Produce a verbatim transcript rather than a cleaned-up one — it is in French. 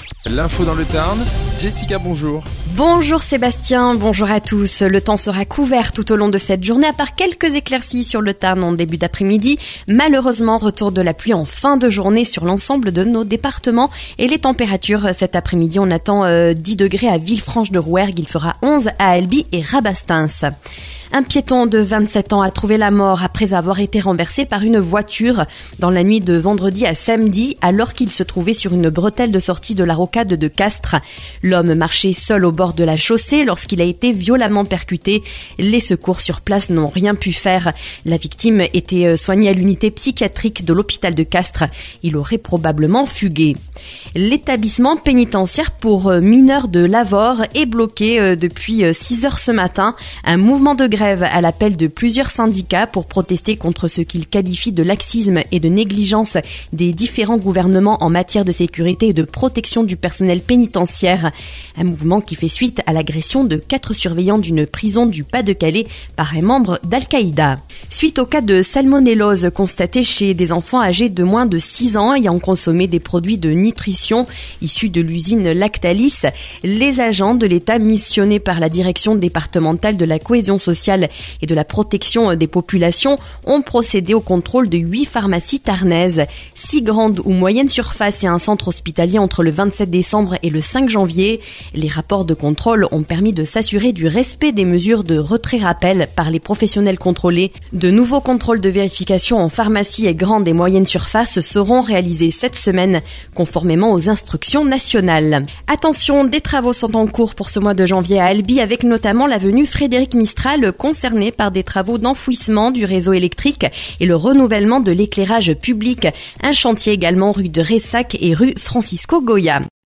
L'info dans le Tarn, Jessica, bonjour. Bonjour Sébastien, bonjour à tous. Le temps sera couvert tout au long de cette journée, à part quelques éclaircies sur le Tarn en début d'après-midi. Malheureusement, retour de la pluie en fin de journée sur l'ensemble de nos départements. Et les températures, cet après-midi, on attend euh, dix degrés à Villefranche-de-Rouergue, il fera onze à Albi et Rabastens. Un piéton de vingt-sept ans a trouvé la mort après avoir été renversé par une voiture dans la nuit de vendredi à samedi alors qu'il se trouvait sur une bretelle de sortie de la rocade de Castres. L'homme marchait seul au bord de la chaussée lorsqu'il a été violemment percuté. Les secours sur place n'ont rien pu faire. La victime était soignée à l'unité psychiatrique de l'hôpital de Castres. Il aurait probablement fugué. L'établissement pénitentiaire pour mineurs de Lavore est bloqué depuis six heures ce matin. Un mouvement de grève à l'appel de plusieurs syndicats pour protester contre ce qu'ils qualifient de laxisme et de négligence des différents gouvernements en matière de sécurité et de protection du personnel pénitentiaire. Un mouvement qui fait suite à l'agression de quatre surveillants d'une prison du Pas-de-Calais par un membre d'Al-Qaïda. Suite au cas de salmonellose constaté chez des enfants âgés de moins de six ans ayant consommé des produits de nutrition issus de l'usine Lactalis, les agents de l'État missionnés par la direction départementale de la cohésion sociale et de la protection des populations ont procédé au contrôle de huit pharmacies tarnaises. Six grandes ou moyennes surfaces et un centre hospitalier entre le vingt-sept décembre et le cinq janvier. Les rapports de contrôle ont permis de s'assurer du respect des mesures de retrait-rappel par les professionnels contrôlés. De nouveaux contrôles de vérification en pharmacie et grandes et moyennes surfaces seront réalisés cette semaine, conformément aux instructions nationales. Attention, des travaux sont en cours pour ce mois de janvier à Albi, avec notamment l'avenue Frédéric Mistral, concernée par des travaux d'enfouissement du réseau électrique et le renouvellement de l'éclairage public. Un chantier également rue de Ressac et rue Francisco Goya.